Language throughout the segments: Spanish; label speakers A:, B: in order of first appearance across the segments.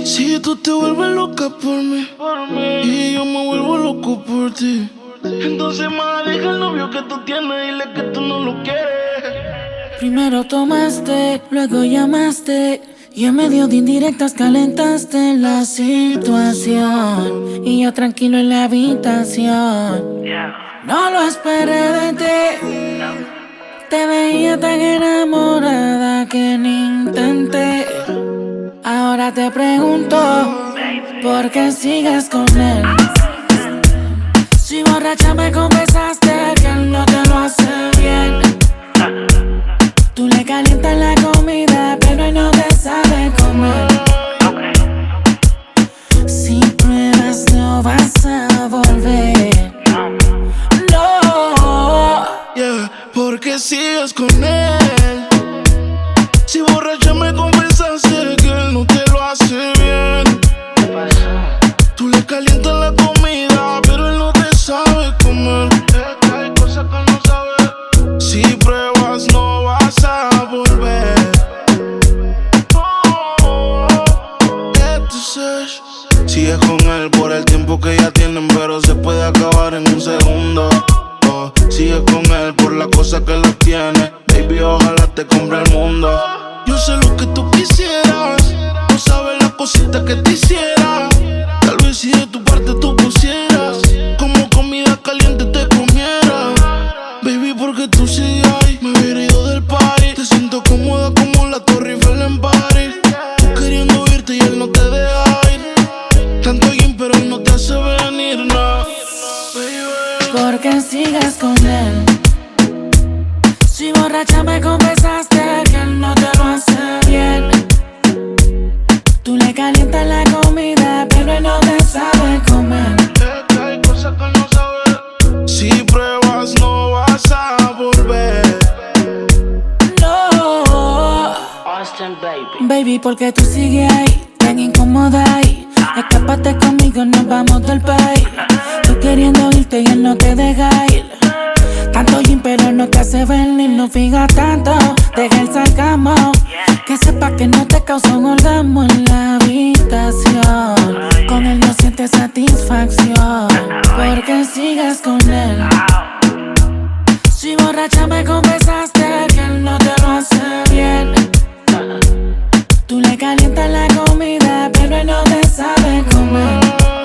A: Si tú te vuelves loca por mí, y yo me vuelvo loco por ti, entonces más deja el novio que tú tienes, dile que tú no lo quieres.
B: Primero tomaste, luego llamaste, y en medio de indirectas calentaste la situación, y yo tranquilo en la habitación. No lo esperé de ti. Te veía tan enamorada que ni intenté. Ahora te pregunto, ¿por qué sigues con él? Si borracha me confesaste que él no te lo hace bien. Tú le calientas la comida, pero él no te sabe comer. Si pruebas no vas a volver. No.
A: Yeah, ¿por qué sigues con él? Si borracha me confesaste que él no te lo hace bien. Tú le calientas la comida, pero él no te sabe comer. Es que hay cosas que no sabes. Si pruebas no vas a volver. Entonces, sigues con él por el tiempo que ya tienen, pero se puede acabar en un segundo. Sigues con él por la cosa que lo tiene. Baby, ojalá te compre el mundo. Yo sé lo que tú quisieras, no sabes las cositas que te hiciera. Tal vez si de tu parte tú pusieras, como comida caliente te comiera. Baby, porque tú sigues ahí, me hubiera ido del party. Te siento cómoda como la Torre Eiffel en París. Tú queriendo irte y él no te deja ir. Tanto bien, pero él no te hace venir, no.
B: ¿Por qué sigues con él? Si borracha me confesaste que él no te lo hace bien. Tú le calientas la comida, pero él no te sabe comer.
A: Es que hay cosas que no sabes. Si pruebas no vas a volver.
B: No.
C: Austin, baby.
B: Baby, porque tú sigues ahí, tan incómoda ahí. Escápate conmigo, nos vamos del país. Tú queriendo irte y él no te deja ir. Tanto gym pero no te hace venir. No fijas tanto, deja el sarcasmo. Que sepa que no te causa un orgasmo en la habitación. Con él no sientes satisfacción. ¿Por qué sigues con él? Si borracha me confesaste que él no te lo hace bien. Tú le calientas la comida, pero él no te sabe comer.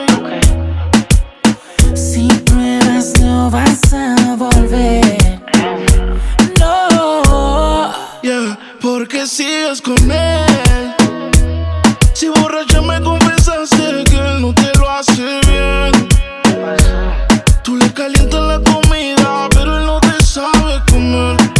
B: Si pruebas no vas a volver. No.
A: Yeah, ¿por qué sigues con él? Si borracha me confesaste que él no te lo hace bien. Tú le calientas la comida, pero él no te sabe comer.